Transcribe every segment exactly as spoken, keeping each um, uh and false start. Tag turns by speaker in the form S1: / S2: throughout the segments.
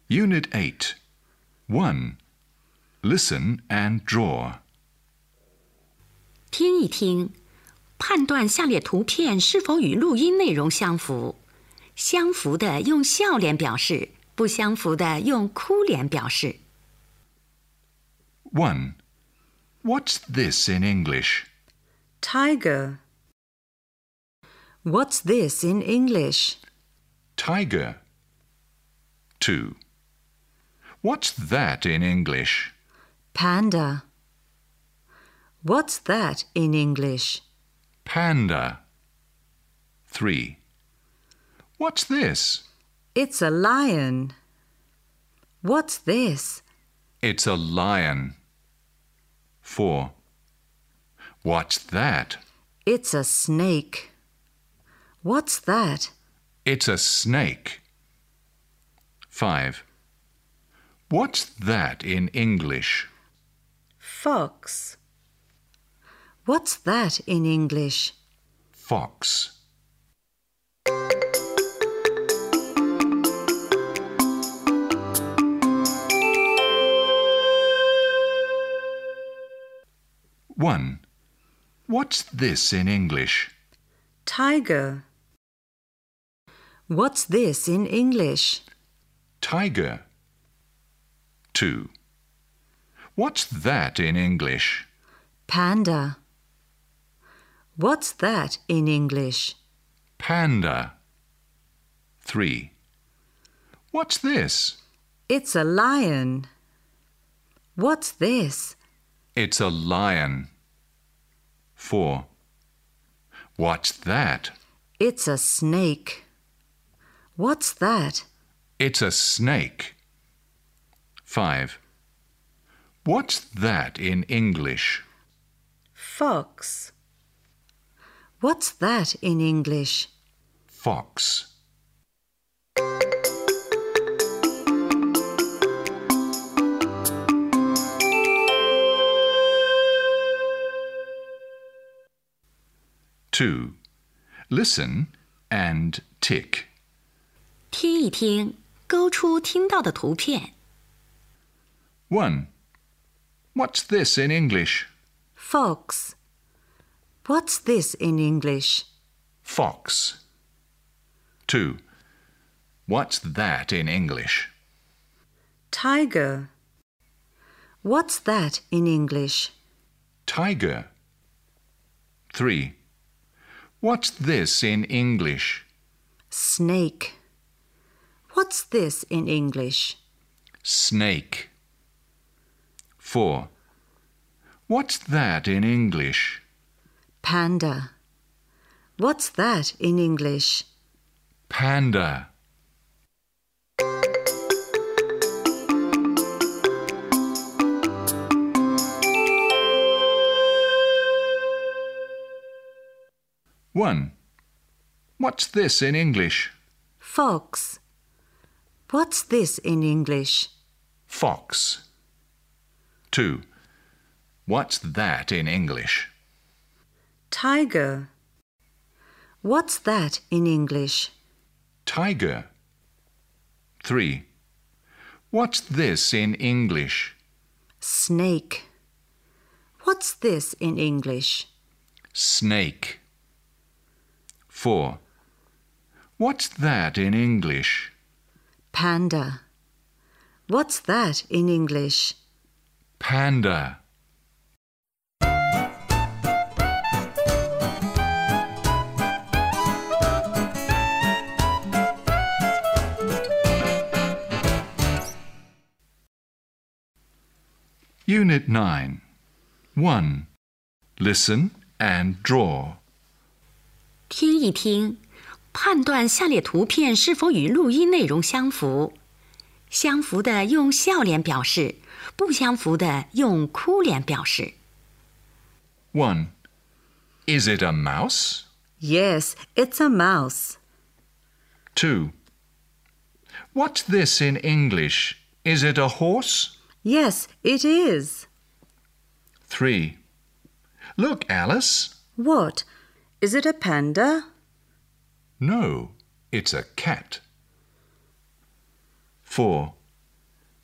S1: Unit eight. one. Listen and draw.
S2: 听一听，判断下列图片是否与录音内容相符。相符的用笑脸表示，不相符的用哭脸表示。
S1: one. What's this in English?
S3: Tiger. What's this in English?
S1: Tiger. two. What's that in English?
S3: Panda. What's that in English?
S1: Panda. three. What's this?
S3: It's a lion. What's this?
S1: It's a lion. four. What's that?
S3: It's a snake. What's that?
S1: It's a snake. five. What's that in English?
S3: Fox. What's that in English?
S1: Fox. one. What's this in English?
S3: Tiger. What's this in English?
S1: Tiger. two. What's that in English?
S3: Panda. What's that in English?
S1: Panda. three. What's this?
S3: It's a lion. What's this?
S1: It's a lion. four. What's that?
S3: It's a snake. What's that?
S1: It's a snake. five. What's that in English?
S3: Fox. What's that in English?
S1: Fox. two. Listen and tick.
S2: 听一听，勾出听到的图片。
S1: one. What's this in English?
S3: Fox. What's this in English?
S1: Fox. two. What's that in English?
S3: Tiger. What's that in English?
S1: Tiger. three. What's this in English?
S3: Snake. What's this in English?
S1: Snake. four. What's that in English?
S3: Panda. What's that in English?
S1: Panda. one. What's this in English?
S3: Fox. What's this in English?
S1: Fox. two. What's that in English?
S3: Tiger. What's that in English?
S1: Tiger. three. What's this in English?
S3: Snake. What's this in English?
S1: Snake. four. What's that in English?
S3: Panda. What's that in English?
S1: Panda. Unit nine. one. Listen and draw.
S2: 听一听，判断下列图片是否与录音内容相符。相符的用笑脸表示，不相符的用哭脸表示。
S1: one. Is it a mouse?
S3: Yes, it's a mouse.
S1: two. What's this in English? Is it a horse?
S3: Yes, it is.
S1: three. Look, Alice.
S3: What? Is it a panda?
S1: No, it's a cat. four.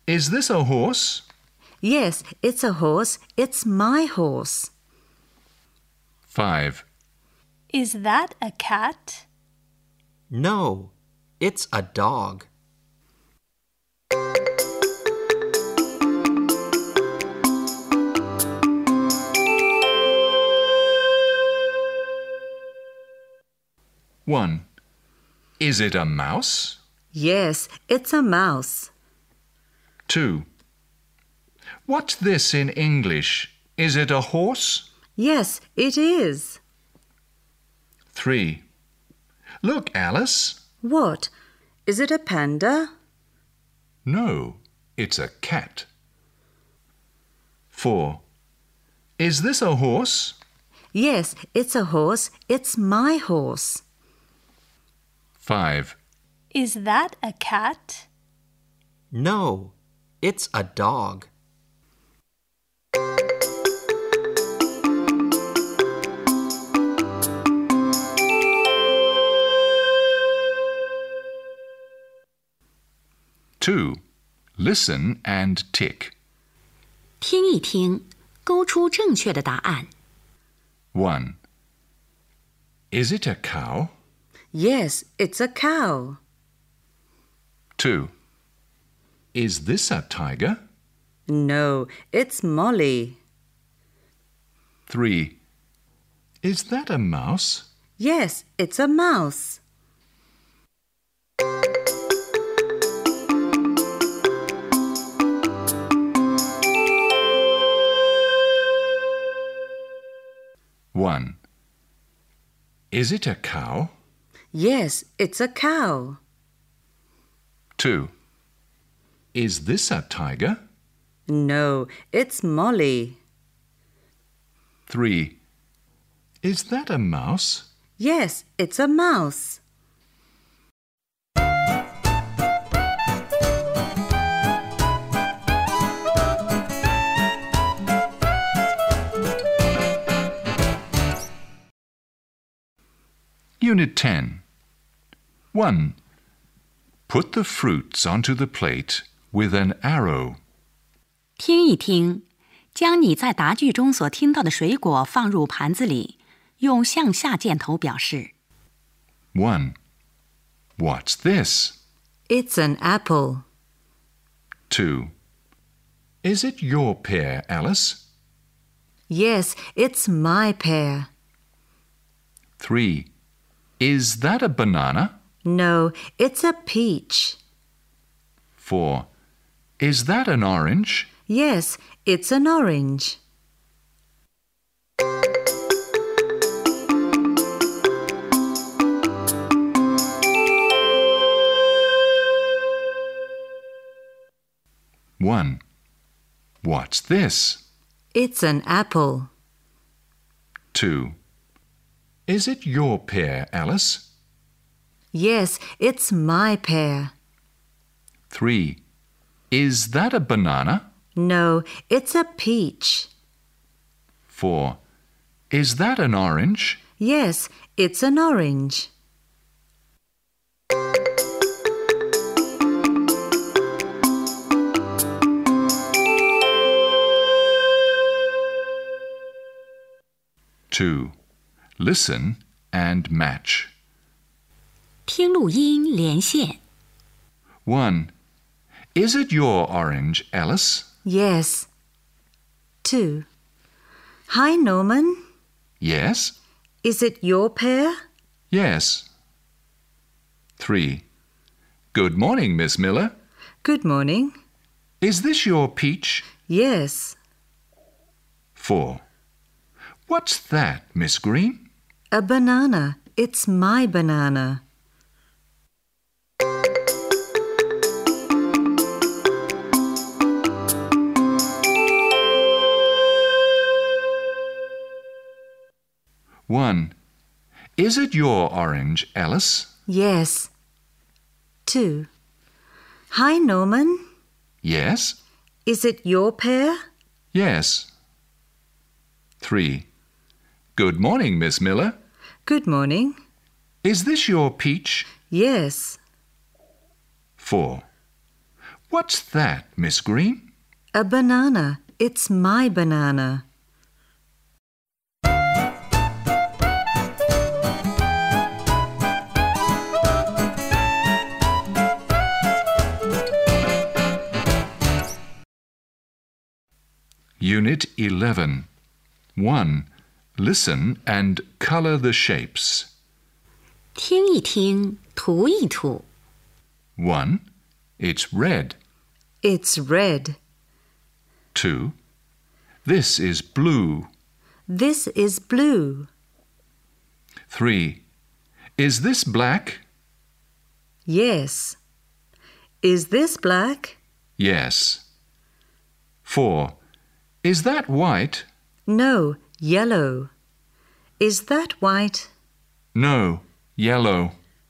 S1: Is this a horse?
S3: Yes, it's a horse. It's my horse.
S1: five.
S4: Is that a cat?
S5: No, it's a dog.
S1: one. Is it a mouse?
S3: Yes, it's a mouse.
S1: two. What's this in English? Is it a horse?
S3: Yes, it is.
S1: three. Look, Alice.
S3: What? Is it a panda?
S1: No, it's a cat. four. Is this a horse?
S3: Yes, it's a horse. It's my horse.
S1: five.
S4: Is that a cat?
S5: No, it's a dog.
S1: two. Listen and tick.
S2: 听一听，勾出正确的答案。
S1: one. Is it a cow?
S3: Yes, it's a cow.
S1: two. Is this a tiger?
S3: No, it's Molly.
S1: three. Is that a mouse?
S3: Yes, it's a mouse.
S1: one. Is it a cow?
S3: Yes, it's a cow.
S1: two. Is this a tiger?
S3: No, it's Molly.
S1: three. Is that a mouse?
S3: Yes, it's a mouse.
S1: Unit ten. one. Put the fruits onto the plate with an arrow.
S2: 听一听，将你在答句中所听到的水果放入盘子里，用向下箭头表示。
S1: one. What's this?
S3: It's an apple.
S1: two. Is it your pear, Alice?
S3: Yes, it's my pear.
S1: three. Is that a banana?
S3: No, it's a peach.
S1: four. Is that an orange?
S3: Yes, it's an orange.
S1: one. What's this?
S3: It's an apple.
S1: two. Is it your pear, Alice?
S3: Yes, it's my pear.
S1: three. Is that a banana?
S3: No, it's a peach.
S1: four. Is that an orange?
S3: Yes, it's an orange.
S1: two. Listen and match.
S2: 听录音连线。
S1: one. Is it your orange, Alice?
S3: Yes. two. Hi, Norman.
S1: Yes.
S3: Is it your pear?
S1: Yes. three. Good morning, Miss Miller.
S3: Good morning.
S1: Is this your peach?
S3: Yes.
S1: four. What's that, Miss Green?
S3: A banana. It's my banana.
S1: one. Is it your orange, Alice?
S3: Yes. two. Hi, Norman.
S1: Yes.
S3: Is it your pear?
S1: Yes. three. Good morning, Miss Miller.
S3: Good morning.
S1: Is this your peach?
S3: Yes.
S1: four. What's that, Miss Green?
S3: A banana. It's my banana.
S1: Unit eleven. one. Listen and color the shapes.
S2: 听一听，涂一涂。
S1: one. It's red.
S3: It's red.
S1: two. This is blue.
S3: This is blue.
S1: three. Is this black?
S3: Yes. Is this black?
S1: Yes. four. Is that white?
S3: No, yellow. Is that white?
S1: No, yellow.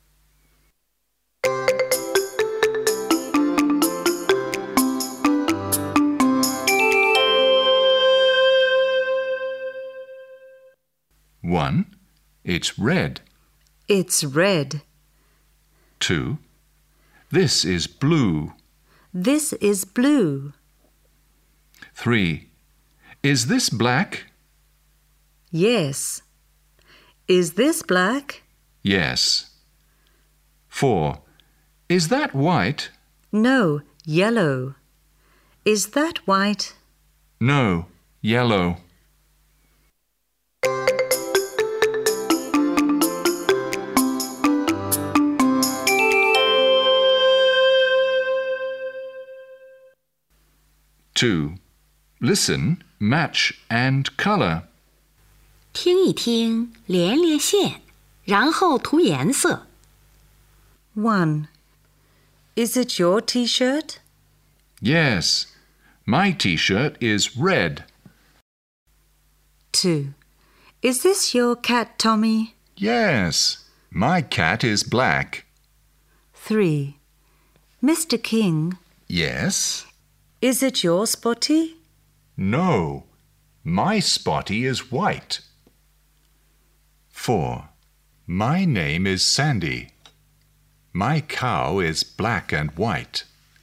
S1: one. It's red.
S3: It's red.
S1: two. This is blue.
S3: This is blue.
S1: three. Is this black?
S3: Yes. Is this black?
S1: Yes. four. Is that white?
S3: No, yellow. Is that white?
S1: No, yellow. two. Listen, match and color.
S2: 听一听，连连线，然后涂颜色。
S3: one. Is it your T-shirt?
S1: Yes, my T-shirt is red.
S3: two. Is this your cat, Tommy?
S1: Yes, my cat is black.
S3: three. Mister King,
S1: Yes?
S3: is it your Spotty?
S1: No, my Spotty is white. four. My name is Sandy. My cow is black and white.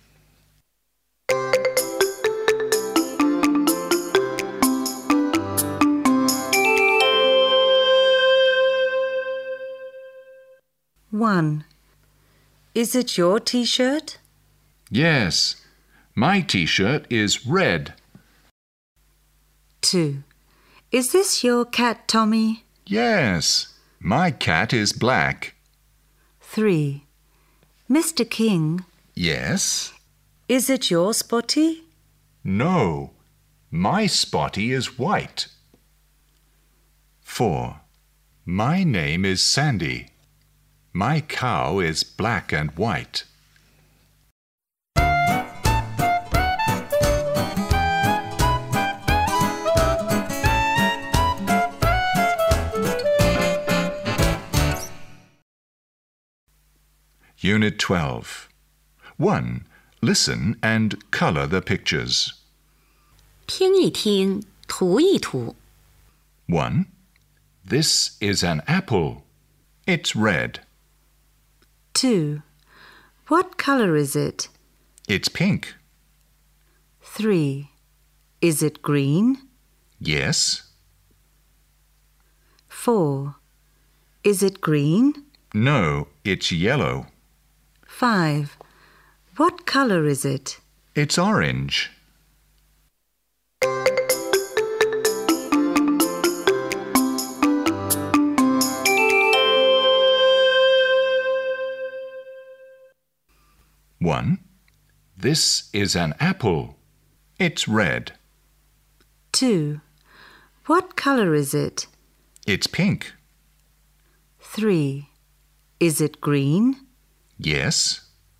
S3: one. Is it your T-shirt?
S1: Yes, my T-shirt is red.
S3: two. Is this your cat, Tommy?
S1: Yes, my cat is black.
S3: three. Mister King,
S1: Yes?
S3: is it your Spotty?
S1: No, my Spotty is white. four. My name is Sandy. My cow is black and white. Unit twelve. one. Listen and color the pictures.
S2: 听一听，涂一涂。
S1: one. This is an apple. It's red.
S3: two. What color is it?
S1: It's pink.
S3: three. Is it green?
S1: Yes?
S3: four. Is it green?
S1: No, it's yellow.
S3: five. What color is it?
S1: It's orange. one. This is an apple. It's red.
S3: two. What color is it?
S1: It's pink.
S3: three. Is it green?
S1: Yes?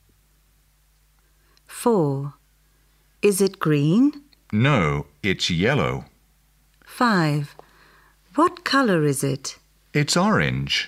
S3: four. Is it green?
S1: No, it's yellow.
S3: five. What color is it?
S1: It's orange.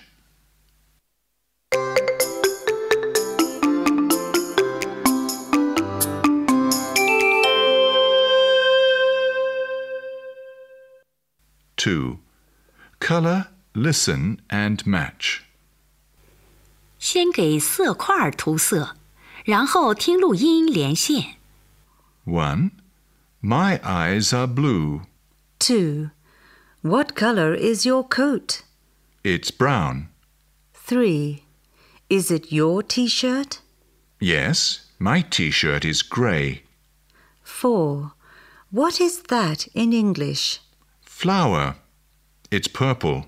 S1: two. Color, listen and match.
S2: 先给色块涂色， 然后听录音连线。
S1: one. My eyes are blue.
S3: two. What color is your coat?
S1: It's brown.
S3: three. Is it your T-shirt?
S1: Yes, my T-shirt is grey.
S3: four. What is that in English?
S1: Flower. It's purple.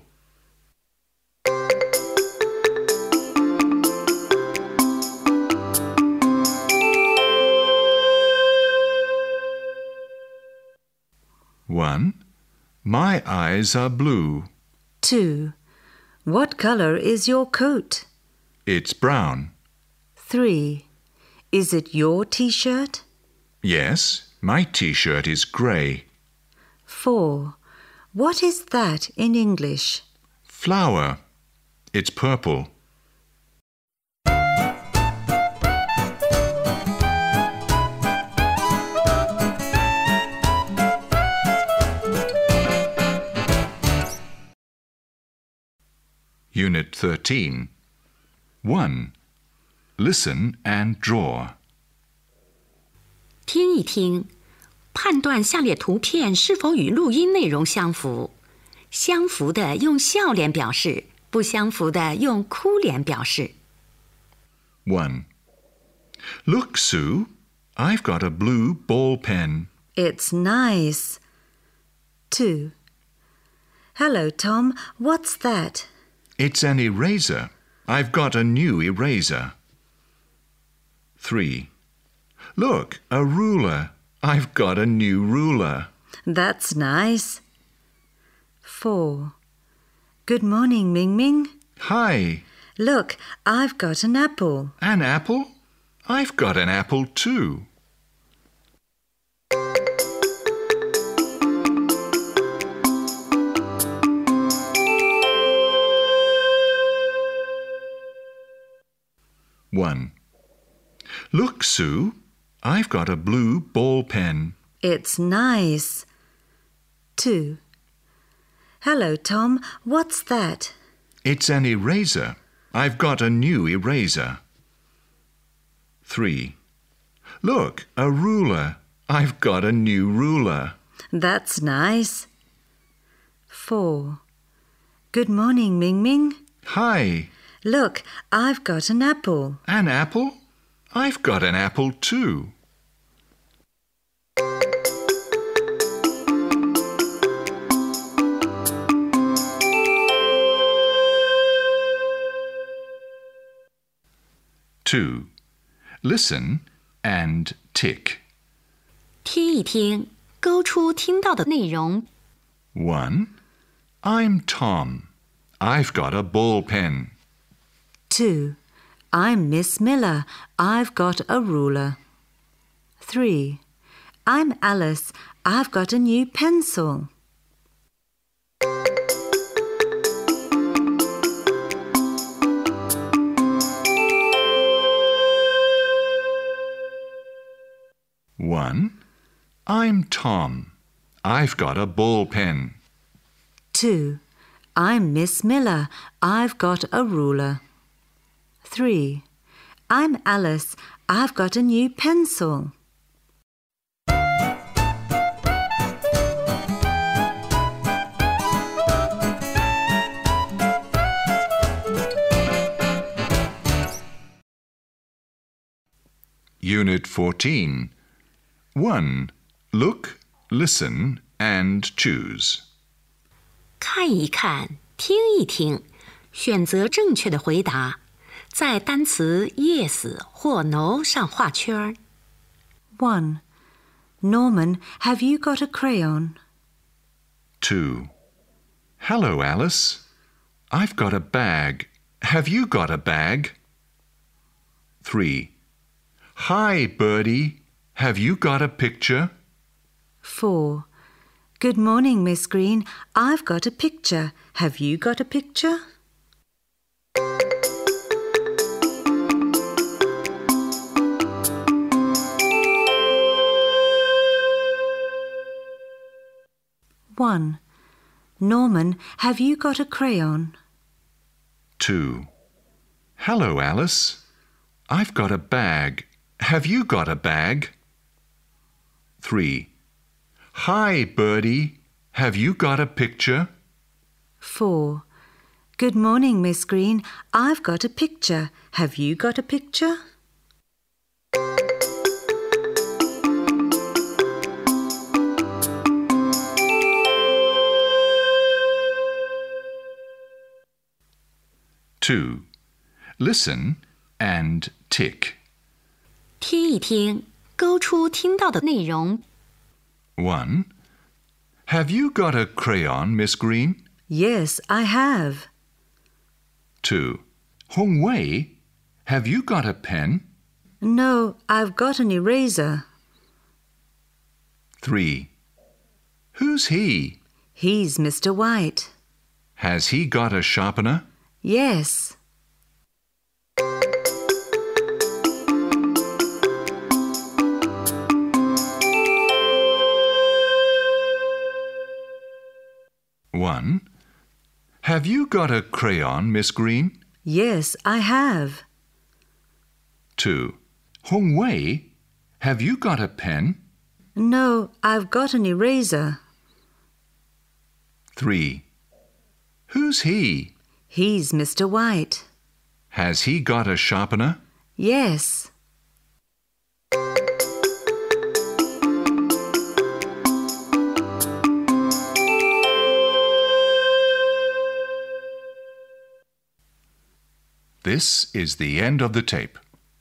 S1: one. My eyes are blue.
S3: two. What color is your coat?
S1: It's brown.
S3: three. Is it your T-shirt?
S1: Yes, my T-shirt is grey.
S3: four. What is that in English?
S1: Flower. It's purple. Unit thirteen. one. Listen and draw.
S2: 听一听，判断下列图片是否与录音内容相符。相符的用笑脸表示，不相符的用哭脸表示。
S1: one. Look, Sue, I've got a blue ball pen.
S3: It's nice. two. Hello, Tom. What's that?
S1: It's an eraser. I've got a new eraser. three. Look, a ruler. I've got a new ruler.
S3: That's nice. four. Good morning, Ming Ming.
S1: Hi.
S3: Look, I've got an apple.
S1: An apple? I've got an apple too. one. Look, Sue, I've got a blue ball pen.
S3: It's nice. two. Hello, Tom. What's that?
S1: It's an eraser. I've got a new eraser. three. Look, a ruler. I've got a new ruler.
S3: That's nice. four. Good morning, Ming Ming.
S1: Hi.
S3: Look, I've got an apple.
S1: An apple? I've got an apple too. two. Listen and tick.
S2: 听一听，勾出听到的内容。
S1: one. I'm Tom. I've got a ball pen.
S3: two. I'm Miss Miller. I've got a ruler. three. I'm Alice. I've got a new pencil.
S1: one. I'm Tom. I've got a ball pen.
S3: two. I'm Miss Miller. I've got a ruler. three. I'm Alice. I've got a new pencil.
S1: Unit fourteen. one. Look, listen, and choose.
S2: 看一看，听一听，选择正确的回答，在单词 yes 或 no 上画圈。
S3: one. Norman, have you got a crayon?
S1: two. Hello, Alice. I've got a bag. Have you got a bag? three. Hi, Birdie. Have you got a picture?
S3: four. Good morning, Miss Green. I've got a picture. Have you got a picture? one. Norman, have you got a crayon?
S1: two. Hello, Alice. I've got a bag. Have you got a bag? Three. Hi, Birdie. Have you got a picture?
S3: Four. Good morning, Miss Green. I've got a picture. Have you got a picture?
S1: Two. Listen and tick.
S2: 听一听，勾出听到的内容。
S1: One. Have you got a crayon, Miss Green?
S3: Yes, I have.
S1: Two. Hong Wei, have you got a pen?
S3: No, I've got an eraser.
S1: Three. Who's he?
S3: He's Mister White.
S1: Has he got a sharpener?
S3: Yes.
S1: One. Have you got a crayon, Miss Green?
S3: Yes, I have.
S1: Two. Hong Wei, have you got a pen?
S3: No, I've got an eraser.
S1: Three. Who's he?
S3: He's Mister White.
S1: Has he got a sharpener?
S3: Yes.
S1: This is the end of the tape.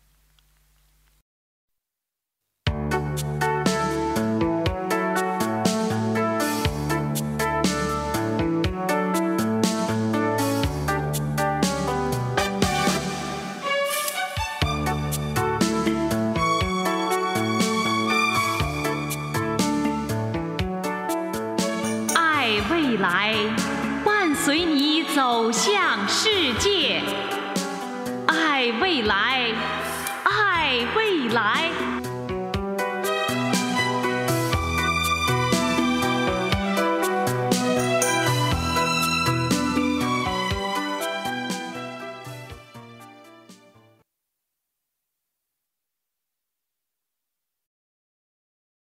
S6: "爱未来，伴随你走向世界。爱未来，爱未来。